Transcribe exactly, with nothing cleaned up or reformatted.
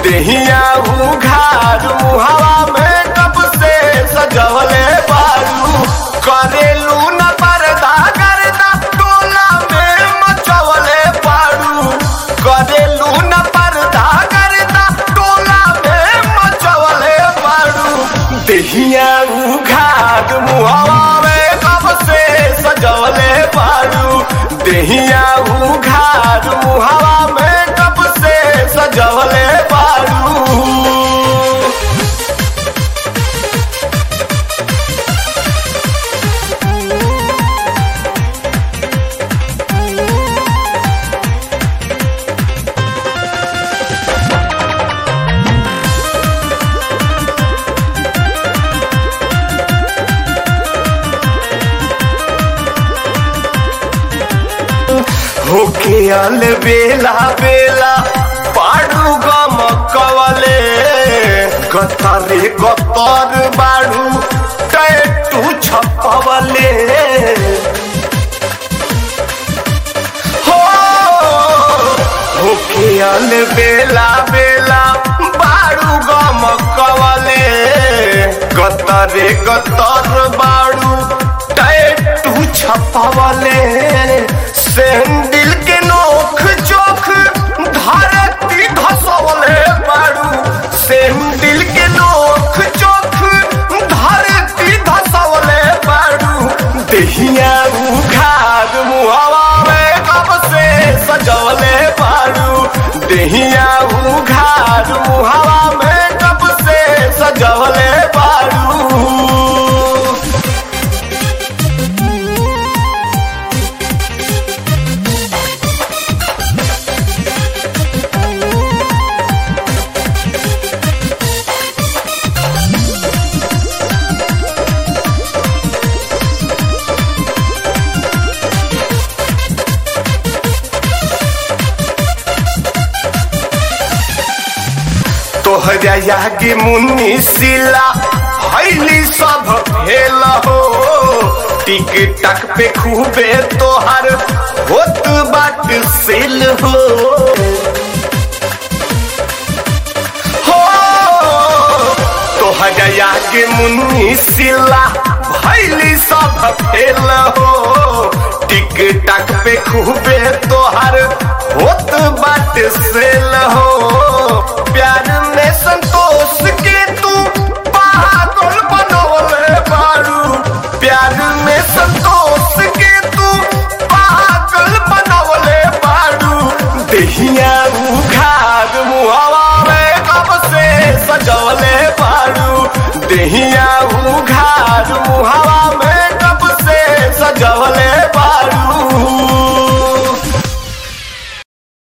देहिया उघार मुहावा में कब से सजवले बारू करेलू न पर्दा गर्दा टोला में मचवले बारू करेलू न पर्दा गर्दा टोला में मचवले बारू देहिया उघार मुहावा में कब से सजवले बारू देहिया उघार मुहावा में कब से सजवले बारू होके आल बेला बेला बाड़ू गमकवले गतरे गतर बाड़ू टैटू छपवले हो होके आल बेला बेला बाड़ू गमकवले गतरे गतर बाड़ू टैटू छपवले सैंडल के नोख चोख धरती घसवले बाड़ू सैंडल के नोख चोख धरती घसवले बाड़ू देहिया उघार मुहावा में कब से सजवले बाड़ू देहिया उघार मुहावा में कब से सजवले बाड़ू तोहरा यागी मुन्नी सिला हईली सब भेल हो टिक टक पे खूबे तोहर होत बाट सेल हो हो तोहरा यागी मुन्नी सिला हईली सब भेल हो टिक टक पे खूबे तोहर होत बाट सेल हो प्यार में संतोष के तू पागल बनवले बारू प्यार में संतोष के तू पागल बनवले बारू देहिया उघार मुहावा में कब से सजवले बारू देहिया उघार मुहावा